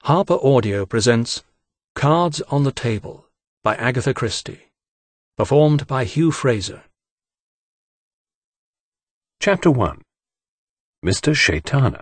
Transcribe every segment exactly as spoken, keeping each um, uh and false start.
Harper Audio presents Cards on the Table by Agatha Christie, performed by Hugh Fraser. Chapter one. Mister Shaitana.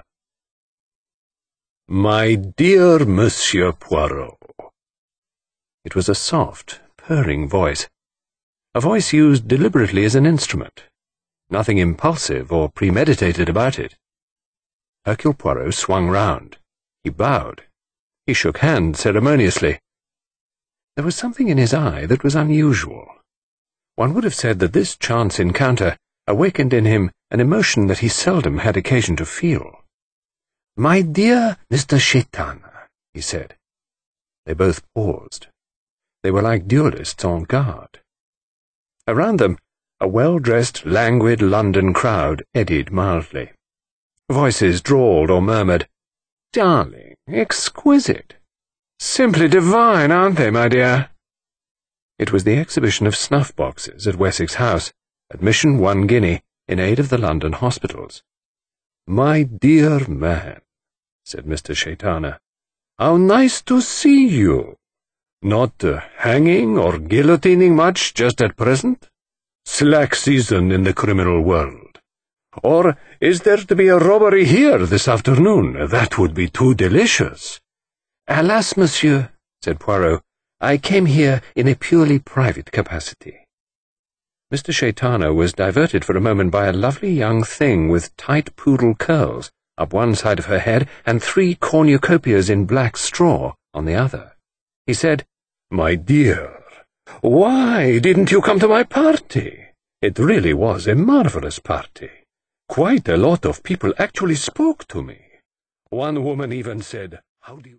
My dear Monsieur Poirot. It was a soft, purring voice, a voice used deliberately as an instrument, nothing impulsive or premeditated about it. Hercule Poirot swung round. He bowed. He shook hands ceremoniously. There was something in his eye that was unusual. One would have said that this chance encounter awakened in him an emotion that he seldom had occasion to feel. "My dear Mister Shaitana," he said. They both paused. They were like duelists on guard. Around them, a well-dressed, languid London crowd eddied mildly. Voices drawled or murmured, "Darling, exquisite. Simply divine, aren't they, my dear?" It was the exhibition of snuff-boxes at Wessex House, admission one guinea, in aid of the London hospitals. "My dear man," said Mister Shaitana, "how nice to see you. Not uh, hanging or guillotining much just at present? Slack season in the criminal world. Or is there to be a robbery here this afternoon? That would be too delicious." "Alas, monsieur," said Poirot, "I came here in a purely private capacity." Mister Shaitana was diverted for a moment by a lovely young thing with tight poodle curls up one side of her head and three cornucopias in black straw on the other. He said, "My dear, why didn't you come to my party? It really was a marvelous party. Quite a lot of people actually spoke to me. One woman even said, 'How do you